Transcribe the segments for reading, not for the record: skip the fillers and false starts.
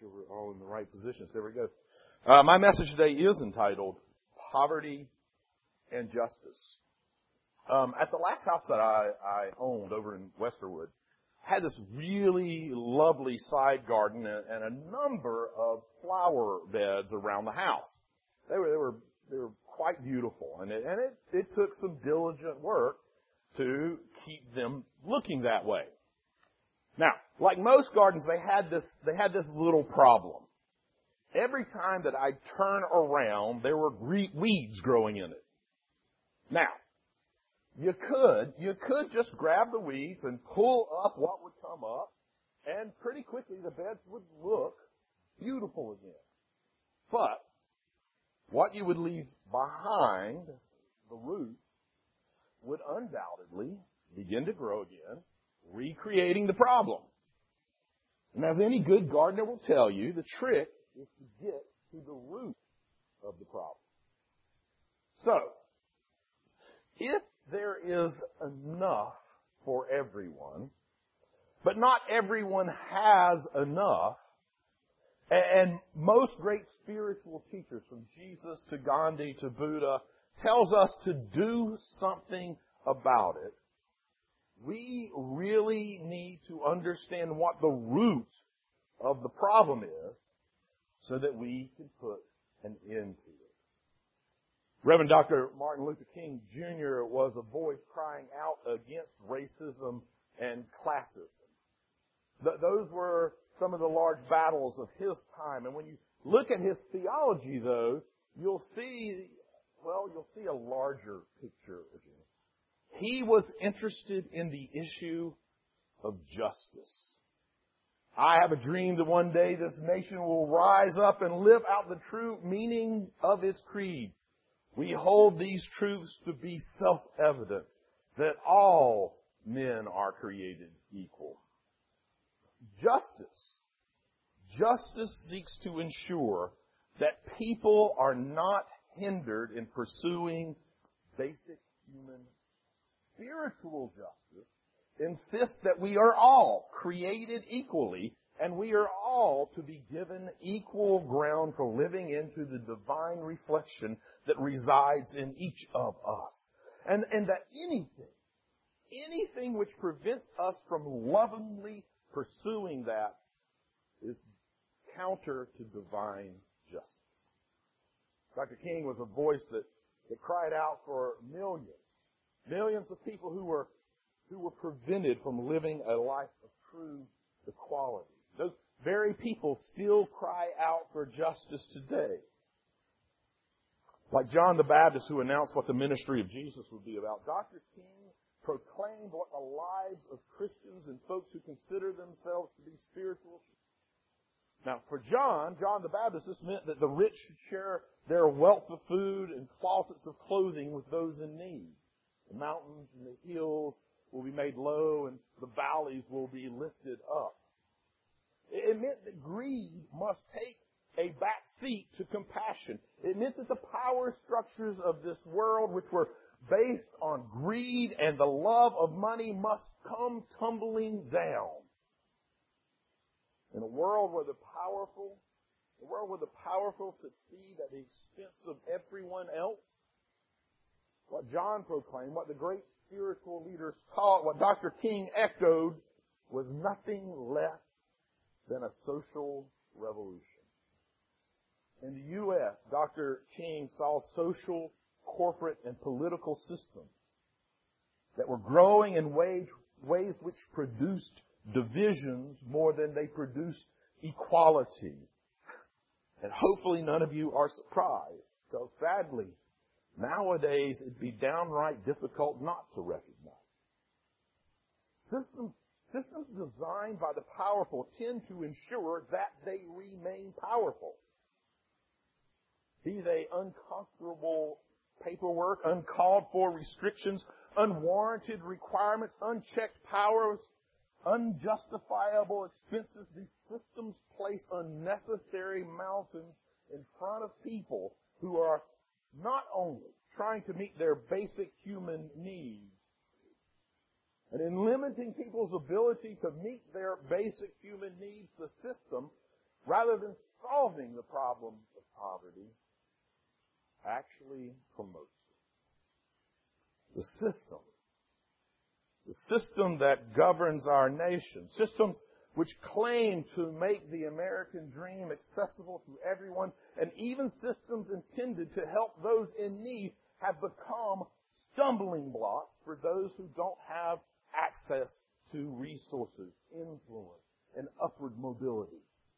we're all in the right positions. There we go. My message today is entitled Poverty and Justice. At the last house that I owned over in Westerwood, had this really lovely side garden and a number of flower beds around the house. They were quite beautiful, and it took some diligent work to keep them looking that way. Now, like most gardens, they had this little problem. Every time that I turn around, there were weeds growing in it. Now, you could just grab the weeds and pull up what would come up, and pretty quickly the beds would look beautiful again. But what you would leave behind, the roots, would undoubtedly begin to grow again, recreating the problem. And as any good gardener will tell you, the trick is to get to the root of the problem. So, if there is enough for everyone, but not everyone has enough, and most great spiritual teachers, from Jesus to Gandhi to Buddha, tells us to do something about it, we really need to understand what the root of the problem is so that we can put an end to it. Reverend Dr. Martin Luther King Jr. was a voice crying out against racism and classism. Those were some of the large battles of his time. And when you look at his theology, though, you'll see a larger picture again. He was interested in the issue of justice. I have a dream that one day this nation will rise up and live out the true meaning of its creed. We hold these truths to be self-evident, that all men are created equal. Justice seeks to ensure that people are not hindered in pursuing basic human. Spiritual justice insists that we are all created equally, and we are all to be given equal ground for living into the divine reflection that resides in each of us. And that anything which prevents us from lovingly pursuing that is counter to divine justice. Dr. King was a voice that cried out for millions of people who were prevented from living a life of true equality. Those very people still cry out for justice today. Like John the Baptist, who announced what the ministry of Jesus would be about, Dr. King proclaimed what the lives of Christians and folks who consider themselves to be spiritual. Now, for John the Baptist, this meant that the rich should share their wealth of food and closets of clothing with those in need. The mountains and the hills will be made low, and the valleys will be lifted up. It meant that greed must take a back seat to compassion. It meant that the power structures of this world, which were based on greed and the love of money, must come tumbling down. In a world where the powerful succeed at the expense of everyone else, what John proclaimed, what the great spiritual leaders taught, what Dr. King echoed, was nothing less than a social revolution. In the U.S., Dr. King saw social, corporate, and political systems that were growing in ways which produced divisions more than they produced equality. And hopefully none of you are surprised, because sadly, nowadays it'd be downright difficult not to recognize. Systems designed by the powerful tend to ensure that they remain powerful. Be they uncomfortable paperwork, uncalled for restrictions, unwarranted requirements, unchecked powers, unjustifiable expenses. These systems place unnecessary mountains in front of people who are not only trying to meet their basic human needs, and in limiting people's ability to meet their basic human needs, the system rather than solving the problem of poverty, actually promotes it. The system that governs our nation, systems which claim to make the American dream accessible to everyone, and even systems intended to help those in need, have become stumbling blocks for those who don't have access to resources, influence, and upward mobility.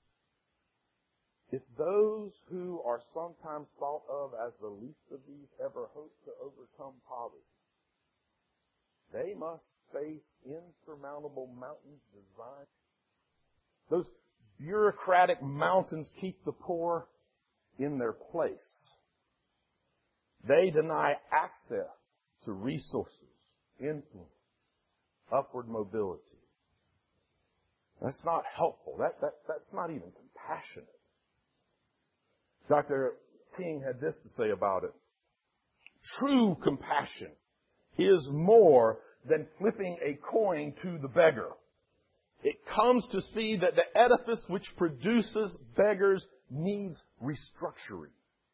If those who are sometimes thought of as the least of these ever hope to overcome poverty, they must face insurmountable mountains designed. Those bureaucratic mountains keep the poor in their place. They deny access to resources, influence, upward mobility. That's not helpful. That's not even compassionate. Dr. King had this to say about it. True compassion is more than flipping a coin to the beggar. It comes to see that the edifice which produces beggars needs restructuring.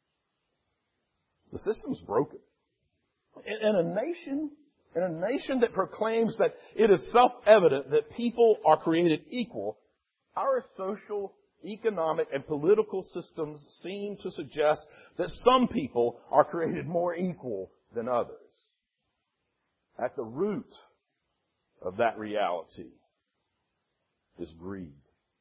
The system's broken. In a nation that proclaims that it is self-evident that people are created equal, our social, economic, and political systems seem to suggest that some people are created more equal than others. At the root of that reality is greed.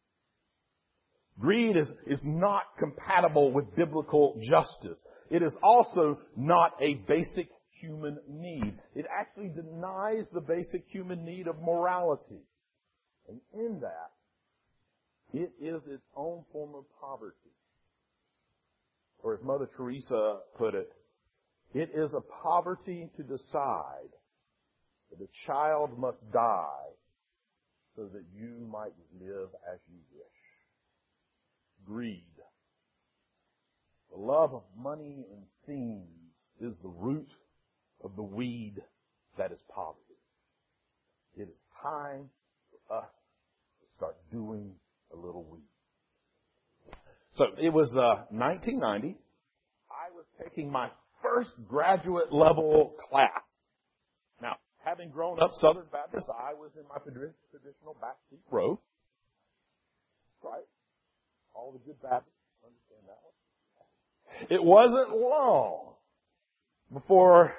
Greed is not compatible with biblical justice. It is also not a basic human need. It actually denies the basic human need of morality. And in that, it is its own form of poverty. Or as Mother Teresa put it, it is a poverty to decide that a child must die so that you might live as you wish. Greed. The love of money and things is the root of the weed that is poverty. It is time for us to start doing a little weed. So it was 1990. I was taking my first graduate level class. Now, having grown up Southern Baptist, I was in my traditional backseat row. Right? All the good Baptists understand that one. It wasn't long before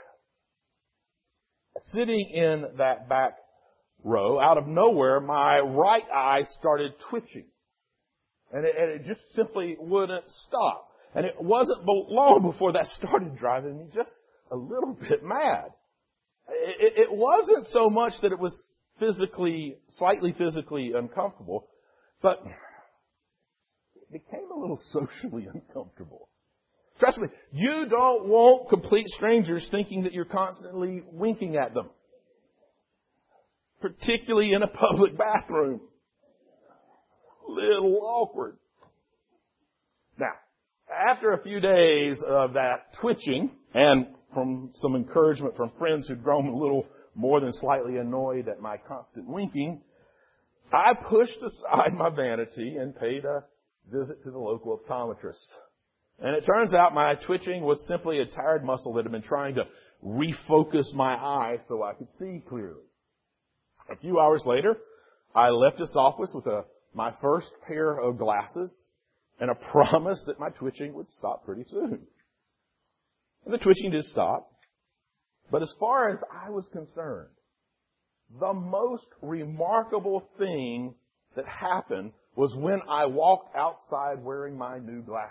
sitting in that back row, out of nowhere, my right eye started twitching. And it just simply wouldn't stop. And it wasn't long before that started driving me just a little bit mad. It wasn't so much that it was slightly physically uncomfortable, but it became a little socially uncomfortable. Trust me, you don't want complete strangers thinking that you're constantly winking at them. Particularly in a public bathroom. A little awkward. Now, after a few days of that twitching, and from some encouragement from friends who'd grown a little more than slightly annoyed at my constant winking, I pushed aside my vanity and paid a visit to the local optometrist. And it turns out my twitching was simply a tired muscle that had been trying to refocus my eye so I could see clearly. A few hours later, I left his office with my first pair of glasses and a promise that my twitching would stop pretty soon. And the twitching did stop. But as far as I was concerned, the most remarkable thing that happened was when I walked outside wearing my new glasses.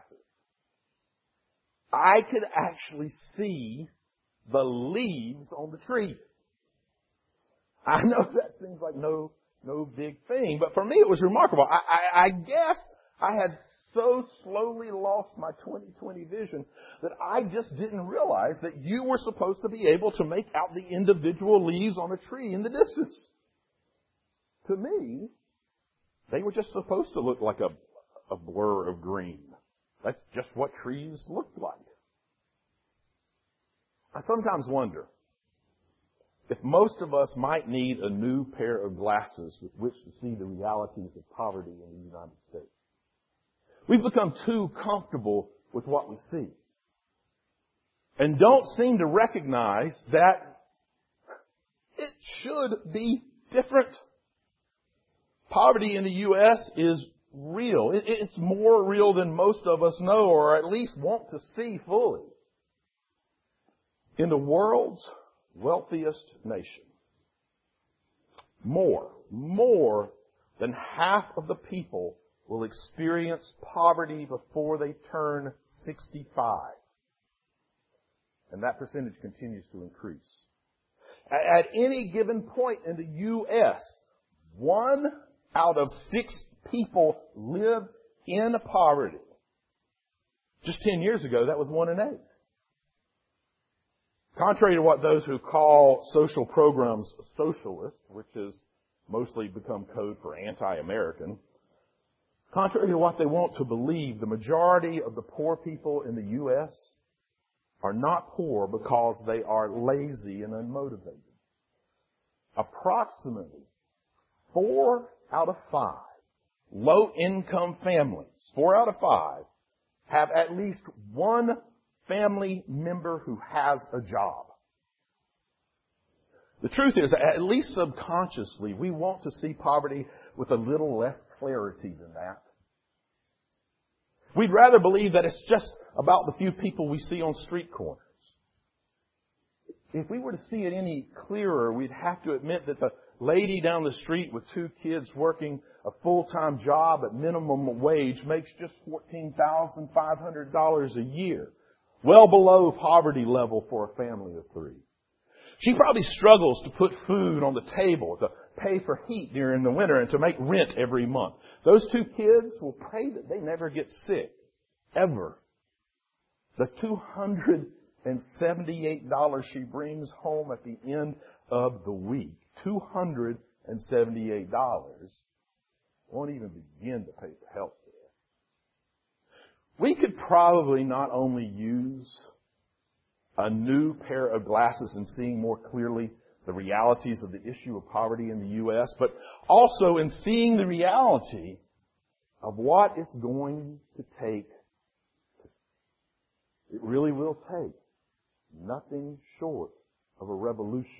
I could actually see the leaves on the tree. I know that seems like no big thing, but for me it was remarkable. I guess I had so slowly lost my 20/20 vision that I just didn't realize that you were supposed to be able to make out the individual leaves on a tree in the distance. To me, they were just supposed to look like a blur of green. That's just what trees looked like. I sometimes wonder if most of us might need a new pair of glasses with which to see the realities of poverty in the United States. We've become too comfortable with what we see and don't seem to recognize that it should be different. Poverty in the U.S. is real. It's more real than most of us know or at least want to see fully. In the world's wealthiest nation, more than half of the people will experience poverty before they turn 65. And that percentage continues to increase. At any given point in the U.S., 1 out of 6 people live in poverty. Just 10 years ago, that was 1 in 8. Contrary to what those who call social programs socialist, which has mostly become code for anti-American, contrary to what they want to believe, the majority of the poor people in the U.S. are not poor because they are lazy and unmotivated. Approximately 4 out of 5 low-income families, 4 out of 5, have at least one family member who has a job. The truth is, at least subconsciously, we want to see poverty with a little less clarity than that. We'd rather believe that it's just about the few people we see on street corners. If we were to see it any clearer, we'd have to admit that the lady down the street with 2 kids working a full-time job at minimum wage makes just $14,500 a year, well below poverty level for a family of 3. She probably struggles to put food on the table, to pay for heat during the winter, and to make rent every month. Those 2 kids will pray that they never get sick, ever. The $278 she brings home at the end of the week, $278, won't even begin to pay for health care. We could probably not only use a new pair of glasses in seeing more clearly the realities of the issue of poverty in the U.S., but also in seeing the reality of what it's going to take. It really will take nothing short of a revolution.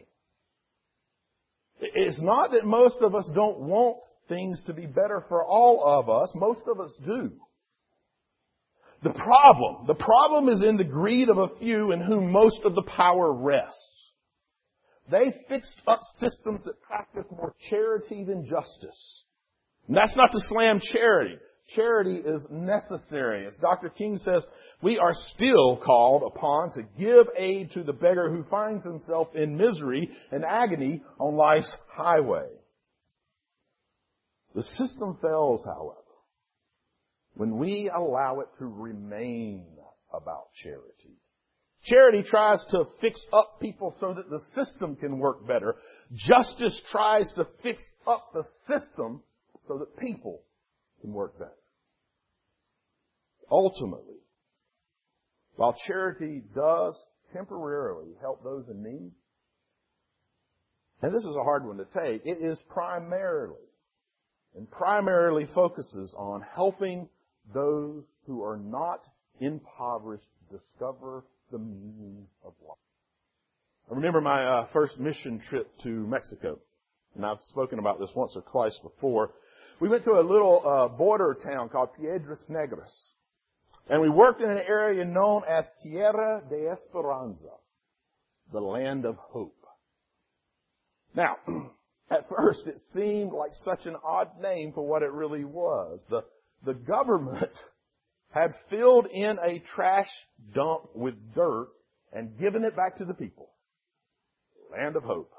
It's not that most of us don't want things to be better for all of us. Most of us do. The problem is in the greed of a few in whom most of the power rests. They fixed up systems that practice more charity than justice. And that's not to slam charity. Charity is necessary. As Dr. King says, we are still called upon to give aid to the beggar who finds himself in misery and agony on life's highway. The system fails, however, when we allow it to remain about charity. Charity tries to fix up people so that the system can work better. Justice tries to fix up the system so that people can work better. Ultimately, while charity does temporarily help those in need, and this is a hard one to take, it is primarily focuses on helping those who are not impoverished discover the meaning of life. I remember my first mission trip to Mexico, and I've spoken about this once or twice before. We went to a little border town called Piedras Negras, and we worked in an area known as Tierra de Esperanza, the land of hope. Now, at first it seemed like such an odd name for what it really was. The government had filled in a trash dump with dirt and given it back to the people. Land of hope.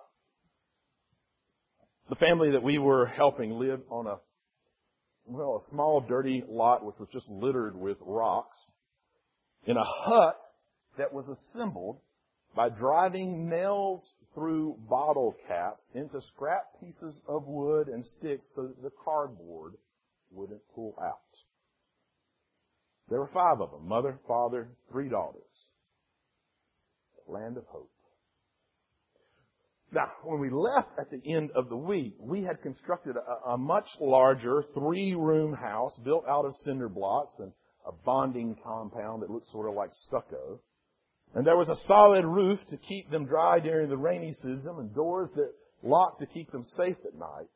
The family that we were helping lived on a small dirty lot which was just littered with rocks in a hut that was assembled by driving nails through bottle caps into scrap pieces of wood and sticks so that the cardboard wouldn't pull out. There were 5 of them, mother, father, 3 daughters. Land of hope. Now, when we left at the end of the week, we had constructed a much larger 3-room house built out of cinder blocks and a bonding compound that looked sort of like stucco. And there was a solid roof to keep them dry during the rainy season and doors that locked to keep them safe at night.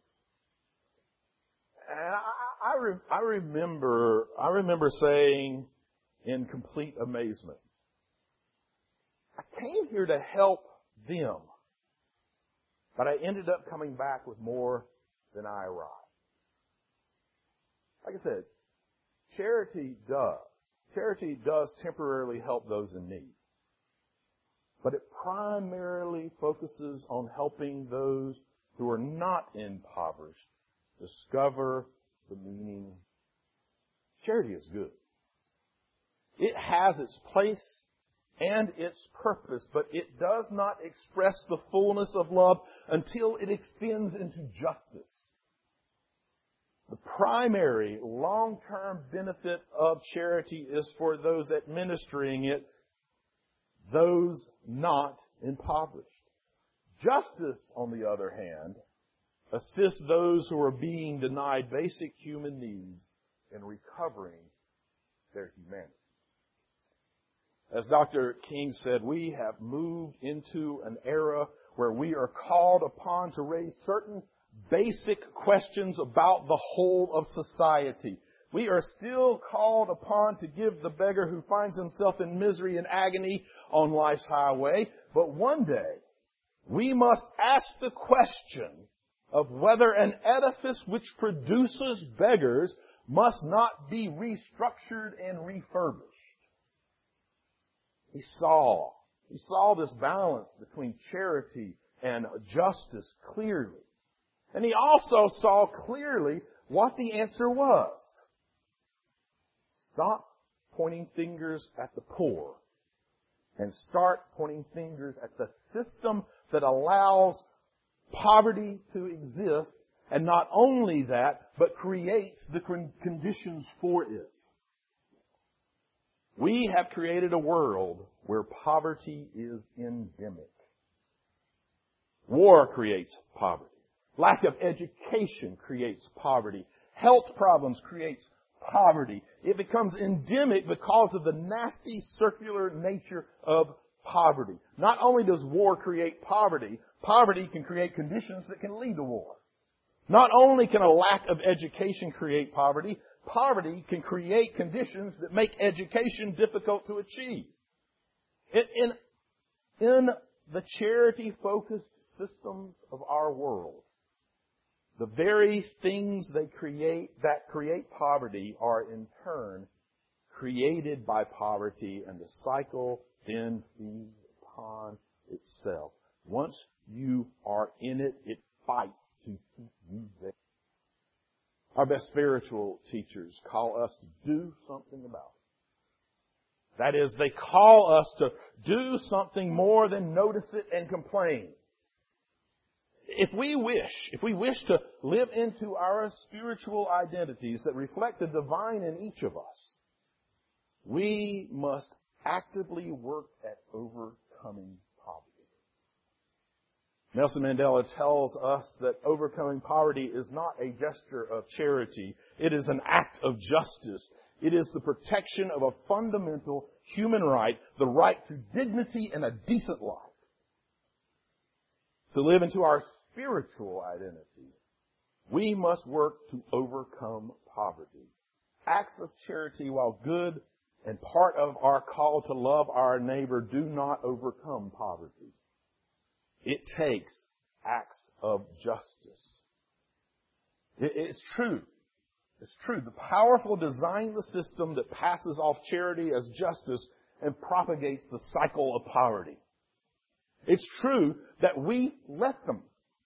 And I remember saying in complete amazement, I came here to help them, but I ended up coming back with more than I arrived. Like I said, charity does temporarily help those in need. But it primarily focuses on helping those who are not impoverished discover the meaning. Charity is good. It has its place and its purpose, but it does not express the fullness of love until it extends into justice. The primary long-term benefit of charity is for those administering it, those not impoverished. Justice, on the other hand, assists those who are being denied basic human needs in recovering their humanity. As Dr. King said, we have moved into an era where we are called upon to raise certain basic questions about the whole of society. We are still called upon to give the beggar who finds himself in misery and agony on life's highway. But one day, we must ask the question of whether an edifice which produces beggars must not be restructured and refurbished. He saw this balance between charity and justice clearly. And he also saw clearly what the answer was. Stop pointing fingers at the poor and start pointing fingers at the system that allows poverty to exist, and not only that, but creates the conditions for it. We have created a world where poverty is endemic. War creates poverty. Lack of education creates poverty. Health problems creates poverty. It becomes endemic because of the nasty circular nature of poverty. Not only does war create poverty, poverty can create conditions that can lead to war. Not only can a lack of education create poverty, poverty can create conditions that make education difficult to achieve. In the charity-focused systems of our world, the very things that create poverty are in turn created by poverty, and the cycle then feeds upon itself. Once you are in it, it fights to keep you there. Our best spiritual teachers call us to do something about it. That is, they call us to do something more than notice it and complain. If we wish to live into our spiritual identities that reflect the divine in each of us, we must actively work at overcoming poverty. Nelson Mandela tells us that overcoming poverty is not a gesture of charity. It is an act of justice. It is the protection of a fundamental human right, the right to dignity and a decent life. To live into our spiritual identity, we must work to overcome poverty. Acts of charity, while good and part of our call to love our neighbor, do not overcome poverty. It takes acts of justice. It's true. It's true. The powerful design the system that passes off charity as justice and propagates the cycle of poverty. It's true that we let them.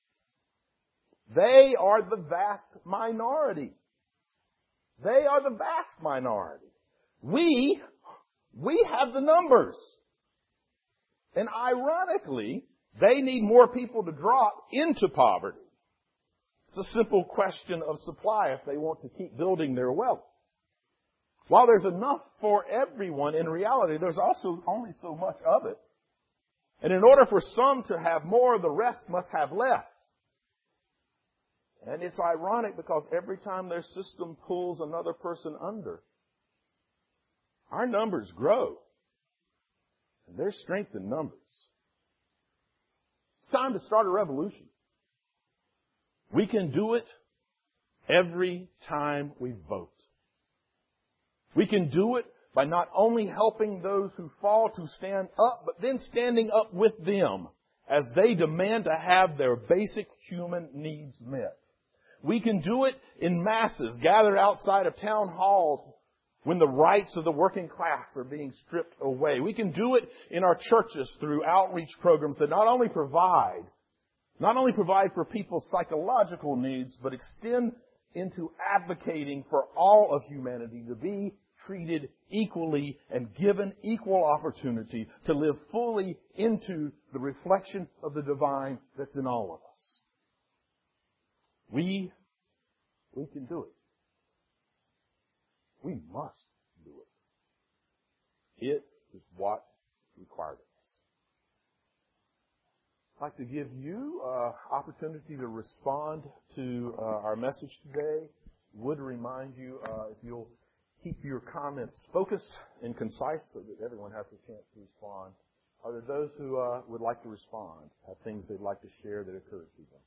They are the vast minority. They are the vast minority. We have the numbers. And ironically, they need more people to drop into poverty. It's a simple question of supply if they want to keep building their wealth. While there's enough for everyone, in reality, there's also only so much of it. And in order for some to have more, the rest must have less. And it's ironic because every time their system pulls another person under, our numbers grow. And there's strength in numbers. It's time to start a revolution. We can do it every time we vote. We can do it by not only helping those who fall to stand up, but then standing up with them as they demand to have their basic human needs met. We can do it in masses gathered outside of town halls when the rights of the working class are being stripped away. We can do it in our churches through outreach programs that not only provide for people's psychological needs, but extend into advocating for all of humanity to be treated equally and given equal opportunity to live fully into the reflection of the divine that's in all of us. We can do it. We must do it. It is what is required of us. I'd like to give you an opportunity to respond to our message today. Would remind you if you'll keep your comments focused and concise so that everyone has a chance to respond. Are there those who would like to respond, have things they'd like to share that occurred to them?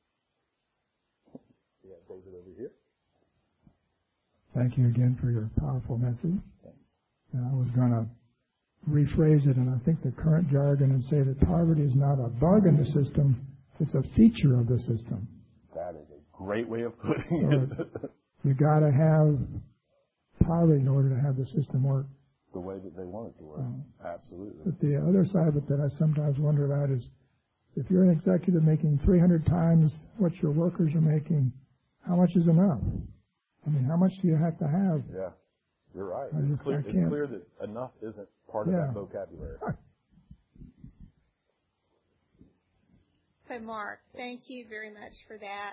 Yeah, David over here. Thank you again for your powerful message. Thanks. And I was going to rephrase it, and I think the current jargon, and say that poverty is not a bug in the system, it's a feature of the system. That is a great way of putting it. You got to have poverty in order to have the system work. The way that they want it to work. Absolutely. But the other side of it that I sometimes wonder about is, if you're an executive making 300 times what your workers are making, how much is enough? I mean, how much do you have to have? Yeah, you're right. It's clear that enough isn't part of that vocabulary. So, Mark, thank you very much for that.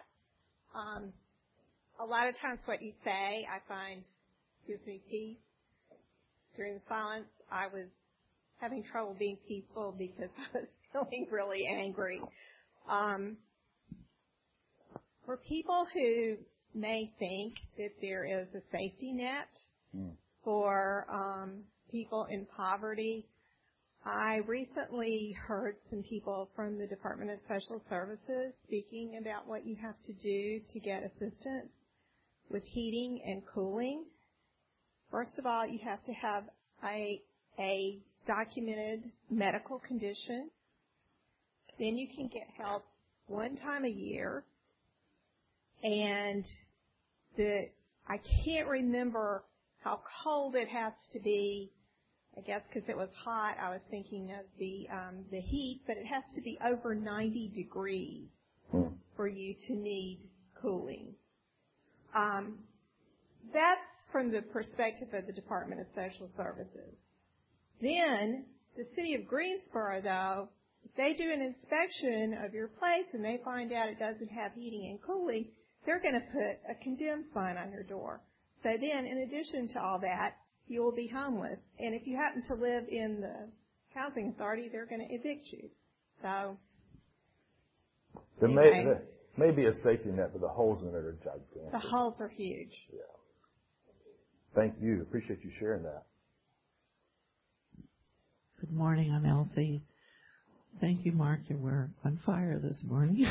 A lot of times what you say, I find, gives me peace. During the silence, I was having trouble being peaceful because I was feeling really angry. For people who may think that there is a safety net for people in poverty, I recently heard some people from the Department of Social Services speaking about what you have to do to get assistance with heating and cooling. First of all, you have to have a documented medical condition. Then you can get help one time a year. And I can't remember how cold it has to be. I guess because it was hot, I was thinking of the heat, but it has to be over 90 degrees for you to need cooling. That's from the perspective of the Department of Social Services. Then, the city of Greensboro, though, if they do an inspection of your place and they find out it doesn't have heating and cooling, they're going to put a condemned sign on your door. So then, in addition to all that, you will be homeless. And if you happen to live in the housing authority, they're going to evict you. So, there may be a safety net, but the holes in it are gigantic. The holes are huge. Yeah. Thank you. Appreciate you sharing that. Good morning. I'm Elsie. Thank you, Mark. You were on fire this morning.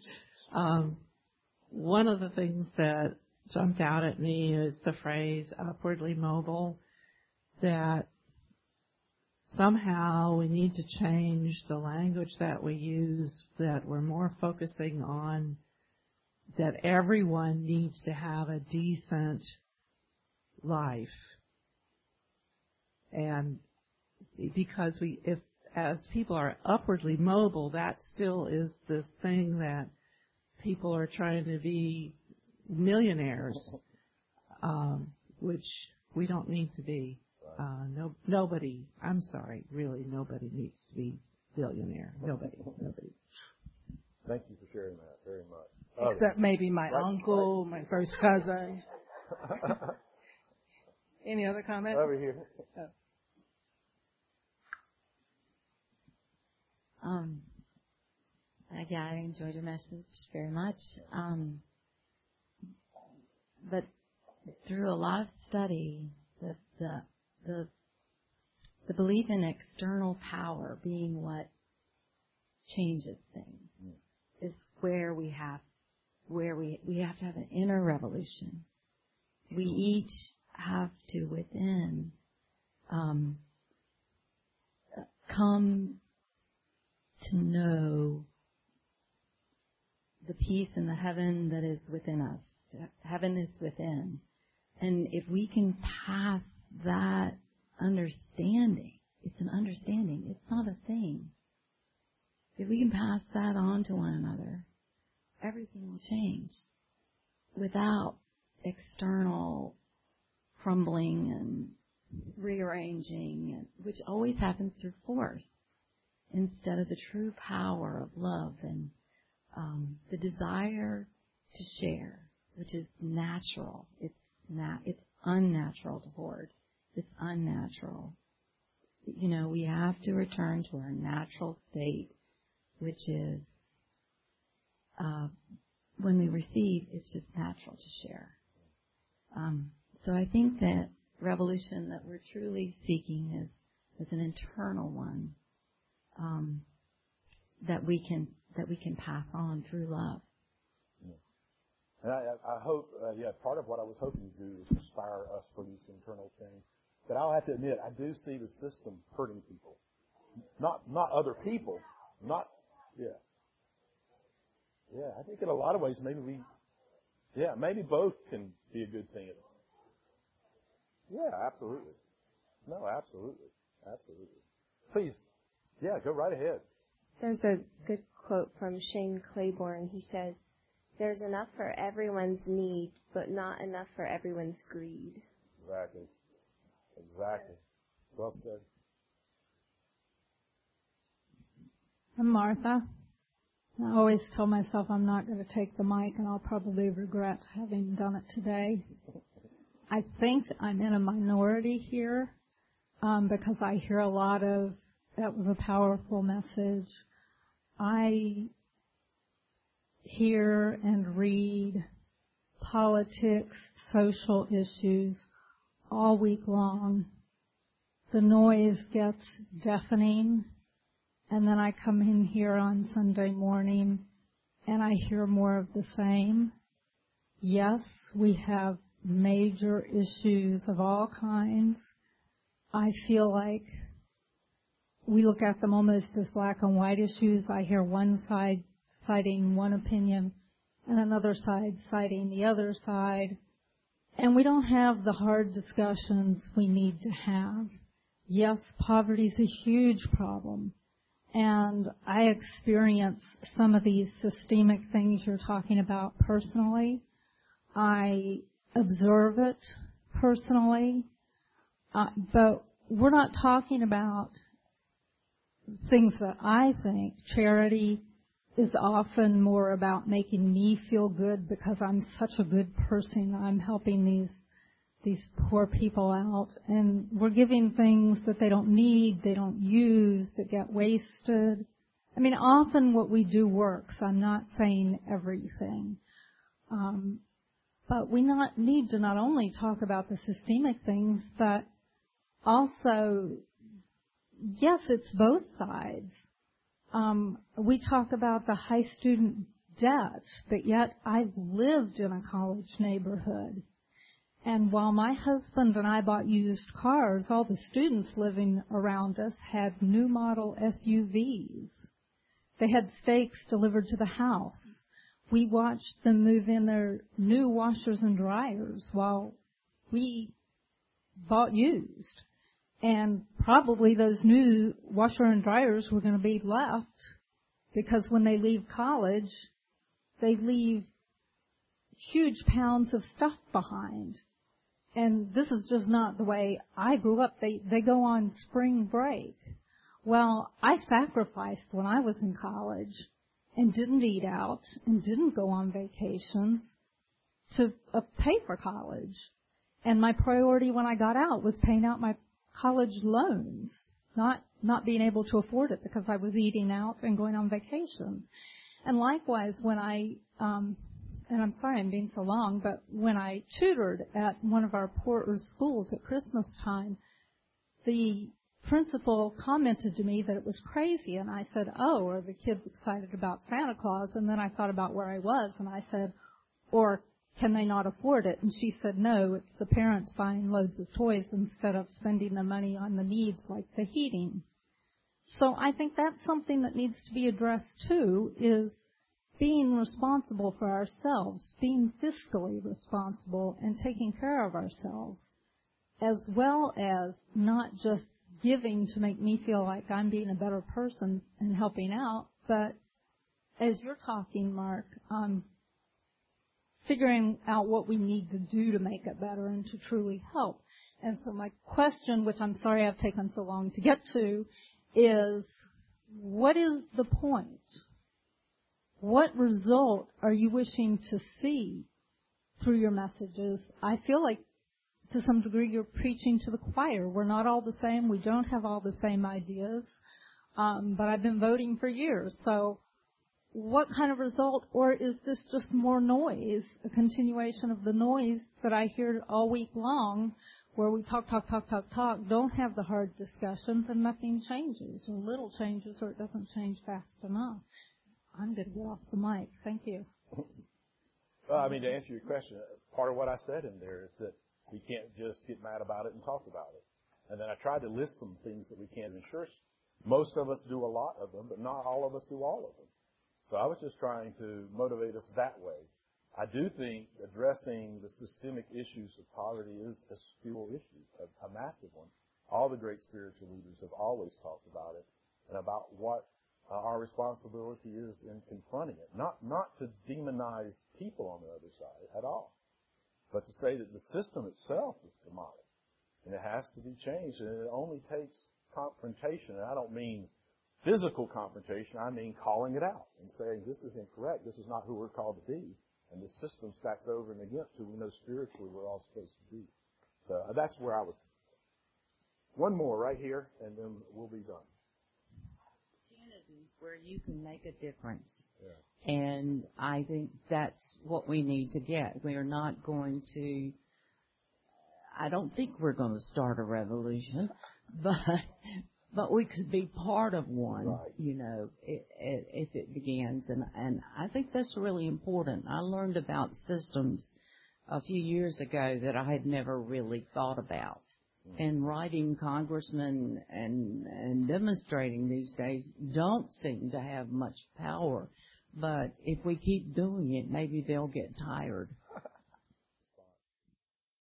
One of the things that jumped out at me is the phrase upwardly mobile, that somehow we need to change the language that we use, that we're more focusing on that everyone needs to have a decent life. And because if as people are upwardly mobile, that still is this thing that people are trying to be millionaires, which we don't need to be. Nobody, I'm sorry, really nobody needs to be billionaire. Nobody. Thank you for sharing that very much. Except maybe my uncle, my first cousin. Any other comments? Over here. Yeah, I enjoyed your message very much. But through a lot of study, the belief in external power being what changes things is where we have to have an inner revolution. We each have to within come to know the peace and the heaven that is within us. Heaven is within. And if we can pass that understanding, it's an understanding, it's not a thing. If we can pass that on to one another, everything will change without external crumbling and rearranging, which always happens through force, instead of the true power of love and the desire to share, which is natural. It's unnatural to hoard. It's unnatural. We have to return to our natural state, which is when we receive, it's just natural to share. So I think that revolution that we're truly seeking is an internal one that we can pass on through love. And I hope, part of what I was hoping to do is inspire us for this internal change. But I'll have to admit, I do see the system hurting people. Not other people. I think in a lot of ways, maybe both can be a good thing. Yeah, absolutely. No, absolutely. Please, go right ahead. There's a good quote from Shane Claiborne. He says, "There's enough for everyone's need, but not enough for everyone's greed." Exactly. Well said. I'm Martha. I always tell myself I'm not going to take the mic, and I'll probably regret having done it today. I think I'm in a minority here because I hear a lot of, that was a powerful message. I hear and read politics, social issues all week long. The noise gets deafening, and then I come in here on Sunday morning and I hear more of the same. Yes, we have major issues of all kinds. I feel like we look at them almost as black and white issues. I hear one side citing one opinion and another side citing the other side. And we don't have the hard discussions we need to have. Yes, poverty is a huge problem. And I experience some of these systemic things you're talking about personally. I observe it personally. But we're not talking about things that I think. Charity is often more about making me feel good because I'm such a good person. I'm helping these poor people out, and we're giving things that they don't need, they don't use, that get wasted. I mean, often what we do works. I'm not saying everything. But we need to not only talk about the systemic things, but also, yes, it's both sides. We talk about the high student debt, but yet I've lived in a college neighborhood. And while my husband and I bought used cars, all the students living around us had new model SUVs. They had steaks delivered to the house. We watched them move in their new washers and dryers while we bought used. And probably those new washer and dryers were going to be left because when they leave college, they leave huge pounds of stuff behind. And this is just not the way I grew up. They go on spring break. Well, I sacrificed when I was in college and didn't eat out and didn't go on vacations to pay for college. And my priority when I got out was paying out my college loans. not being able to afford it because I was eating out and going on vacation. And likewise, when I, and I'm sorry I'm being so long, but when I tutored at one of our poorer schools at Christmas time, the principal commented to me that it was crazy, and I said, oh, are the kids excited about Santa Claus? And then I thought about where I was, and I said, or can they not afford it? And she said, no, it's the parents buying loads of toys instead of spending the money on the needs like the heating. So I think that's something that needs to be addressed too, is being responsible for ourselves, being fiscally responsible and taking care of ourselves, as well as not just giving to make me feel like I'm being a better person and helping out, but as you're talking, Mark, figuring out what we need to do to make it better and to truly help. And so my question, which I'm sorry I've taken so long to get to, is what is the point? What result are you wishing to see through your messages? I feel like to some degree you're preaching to the choir. We're not all the same. We don't have all the same ideas. But I've been voting for years. So what kind of result, or is this just more noise, a continuation of the noise that I hear all week long, where we talk, don't have the hard discussions, and nothing changes, or little changes, or it doesn't change fast enough? I'm going to get off the mic. Thank you. Well, I mean, to answer your question, part of what I said in there is that we can't just get mad about it and talk about it. And then I tried to list some things that we can. And sure, most of us do a lot of them, but not all of us do all of them. So I was just trying to motivate us that way. I do think addressing the systemic issues of poverty is a spiritual issue, a massive one. All the great spiritual leaders have always talked about it and about what our responsibility is in confronting it. Not to demonize people on the other side at all, but to say that the system itself is demonic and it has to be changed, and it only takes confrontation. And I don't mean physical confrontation, I mean calling it out and saying this is incorrect, this is not who we're called to be, and the system stacks over and against who we know spiritually we're all supposed to be. So that's where I was. One more right here, and then we'll be done. Opportunities where you can make a difference. Yeah. And I think that's what we need to get. We are not going to, I don't think we're going to start a revolution, but we could be part of one, right. You know, if it begins. And I think that's really important. I learned about systems a few years ago that I had never really thought about. Mm-hmm. And writing congressmen and demonstrating these days don't seem to have much power. But if we keep doing it, maybe they'll get tired.